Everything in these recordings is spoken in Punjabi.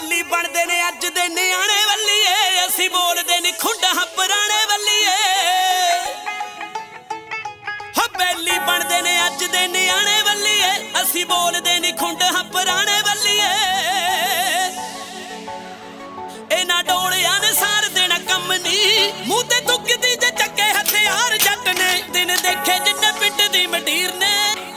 ਬੈਲੀ ਬਣਦੇ ਨੇ ਅੱਜ ਦੇ ਨਿਆਣੇ ਵੱਲੀਏ ਅਸੀਂ ਬੋਲਦੇ ਨੀ ਖੁੰਡਾਂ ਪੁਰਾਣੇ ਵੱਲੀਏ ਹੋ ਬੈਲੀ ਬਣਦੇ ਨੇ ਅੱਜ ਦੇ ਨਿਆਣੇ ਵੱਲੀਏ ਅਸੀਂ ਬੋਲਦੇ ਨੀ ਖੁੰਡਾਂ ਪੁਰਾਣੇ ਵੱਲੀਏ ਇਹਨਾਂ ਡੋਲਿਆਂ ਨੇ ਸਾਰ ਦੇਣਾ ਕੰਮ ਨੀ ਮੂੰਹ ਤੇ ਦੁੱਕਦੀ ਜੇ ਚੱਕੇ ਹਥਿਆਰ ਜੱਟ ਨੇ ਦਿਨ ਦੇਖੇ ਜਿੰਨੇ ਪਿੰਡ ਦੀ ਮੰਡੀਰ ਨੇ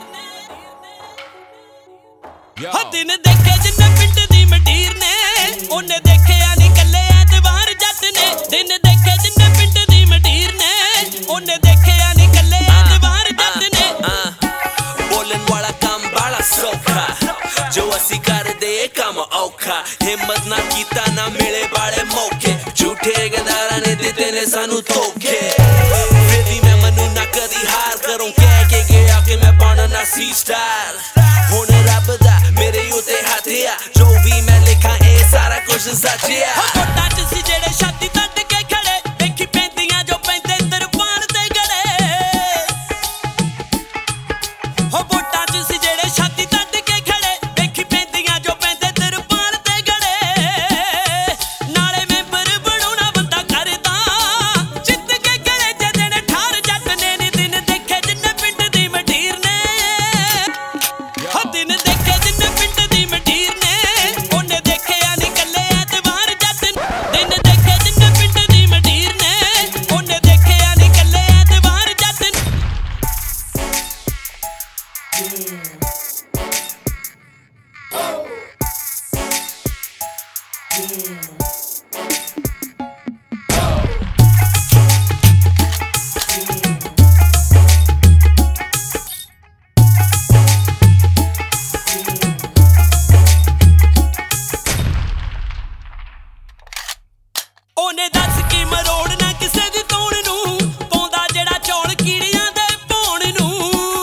ਹੋ ਦਿਨ ਦੇਖੇ ਜਿੰਨੇ ਪਿੰਡ ਦੀ ਮੰਡੀਰ ਨੇ ਉਹਨੇ ਦੇਖਿਆ ਨੀ ਕੱਲੇ ਐਤਵਾਰ ਜੱਟ ਨੇ ਦਿਨ ਦੇਖੇ ਜਿੰਨੇ ਪਿੰਡ ਦੀ ਮੰਡੀਰ ਨੇ ਉਹਨੇ ਦੇਖਿਆ ਨੀ ਕੱਲੇ ਐਤਵਾਰ ਜੱਟ ਨੇ ਬੋਲਣ ਵਾਲਾ ਕੰਮ ਬੜਾ ਸੌਖਾ ਜੋ ਅਸੀਂ ਕਰਦੇ ਕੰਮ ਔਖਾ ਹਿੰਮਤ ਨਾ ਕੀਤਾ ਨਾ ਮਿਲੇ ਬਾਲੇ ਮੌਕੇ ਝੂਠੇ ਗਦਾਰਾਂ ਨੇ ਦਿੱਤੇ ਨੇ ਸਾਨੂੰ ਧੋਖੇ ਫਿਰ ਵੀ ਮੈਂ ਮਨੂੰ ਨਾ ਕਦੀ ਹਾਰ ਕਰੂੰ ਕਹਿ ਕੇ ਗਿਆ ਕਿ ਮੈਂ ਬਣਨਾ ਸੀ ਸਟਾਰ ਹੁਣ ਰੱਬ ਦਾ ਮੇਰੇ ਉੱਤੇ ਹੱਥ ਆ ਜੋ ਵੀ ਮੈਂ ਲਿਖਾਂ ਇਹ ਸਾਰਾ ਕੁਝ ਸੱਚ ਆ ਵੋਟਾਂ 'ਚ ਸੀ ਜਿਹੜੇ ਛਾਤੀ ਤੱਕ ਕੇ ਖੜੇ ਵੇਖੀ ਪੈਂਦੀਆਂ ਜੋ ਪੈਂਦੇ ਤਰਪਾਨ ਤੇ ਗੜੇ ਹੋ ਵੋਟਾਂ 'ਚ ਸੀ ਜਿਹੜੇ ਛਾਤੀ ਤੱਕ ਕੇ ਖੜੇ ਵੇਖੀ ਪੈਂਦੀਆਂ ਜੋ ਪੈਂਦੇ ਤਰਪਾਨ ਤੇ ਗੜੇ ਨਾਲੇ ਮੈਂਬਰ ਬਣਾਉਣਾ ਬੰਦਾ ਕਰਦਾ ਜਿੱਤ ਕੇ ਗਲੇ ਜੇ ਦਿਨ ਠਾਰ ਜੱਟ ਨੇ ਨੀ ਦਿਨ ਦੇਖੇ ਜਿੰਨੇ ਪਿੰਡ ਦੀ ਮੰਡੀਰ ਨੇ ਹੋ ਦਿਨ ਦੇਖੇ ਜਿੰਨੇ ਪਿੰਡ ਦੀ ਮੰਡੀਰ ਨੇ ਉਹਨੇ ਦੇਖਿਆ ਨੀ ਕੱਲੇ ਐਤਵਾਰ ਜੱਟ ਦਿਨ ਦੇਖੇ ਜਿੰਨੇ ਪਿੰਡ ਦੀ ਮੰਡੀਰ ਨੇ ਉਹਨੇ ਦੇਖਿਆ ਨੀ ਕੱਲੇ ਐਤਵਾਰ ਜੱਟ ਉਹਨੇ ਦੱਸ ਕੀ ਮਰੋੜਨਾ ਕਿਸੇ ਦੀ ਤੋੜ ਨੂੰ ਪਾਉਂਦਾ ਜਿਹੜਾ ਚੌਲ ਕੀੜੀਆਂ ਦੇ ਭੌਣ ਨੂੰ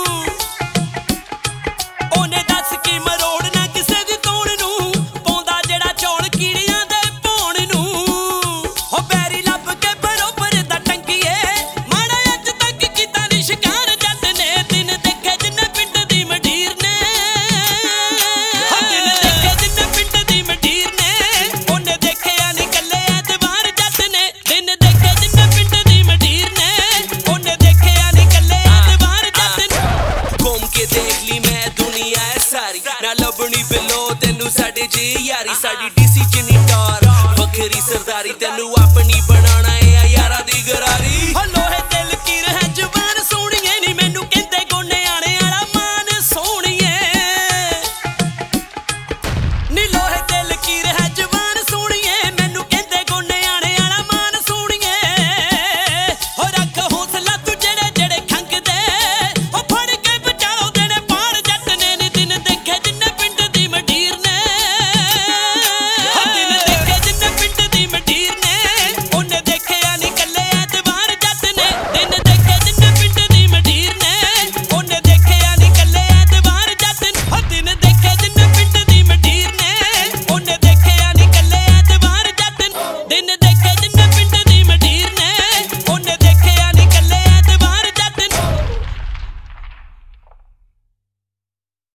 ਉਹਨੇ ਦੱਸ ਕੀ ਮਰੋੜਨਾ ਕਿਸੇ ਦੀ ਤੋੜ ਨੂੰ ਪਾਉਂਦਾ ਜਿਹੜਾ ਚੌਲ ਕੀੜੀਆਂ ਦੇ ਭੌਣ ਨੂੰ ਹੋ ਬੈਰੀ ਲੱਭ ਕੇ ਬਰੋਬਰ ਦਾ ਟੰਗੀਏ ਮਾੜਾ ਅੱਜ ਤੱਕ ਕੀਤਾ ਨੀ ਸ਼ਿਕਾਰ ਜੱਟ ਨੇ ਦਿਨ ਦੇਖੇ ਜਿੰਨੇ ਪਿੰਡ ਦੀ ਮੰਡੀਰ ਨੇ ਹੋ ਦਿਨ ਦੇਖੇ ਜਿੰਨੇ ਪਿੰਡ ਦੀ ਮੰਡੀਰ ਨੇ ਉਹਨੇ ਦੇਖਿਆ ਨੀ ਕੱਲੇ ਐਤਵਾਰ ਜੱਟ ਨੇ ਦਿਨ ਦੇਖੇ ਜਿੰਨੇ ਪਿੰਡ ਦੀ ਮੰਡੀਰ ਨੇ ਉਹਨੇ ਦੇਖਿਆ ਨੀ ਕੱਲੇ ਐਤਵਾਰ ਜੱਟ ਨੇ ਘੁੰਮ ਕੇ ਦੇਖ ਲਈ ਮੈਂ ਦੁਨੀਆ ਐ ਸਾਰੀ ਨਾ ਲੱਭਣੀ ਬਿਲੋ ਤੈਨੂੰ ਸਾਡੇ ਜੀ ਯਾਰੀ ਸਾਡੀ ਡੀਸੀ ਚ ਨੀ ਟਾਰ ਵੱਖਰੀ ਸਰਦਾਰੀ ਤੈਨੂੰ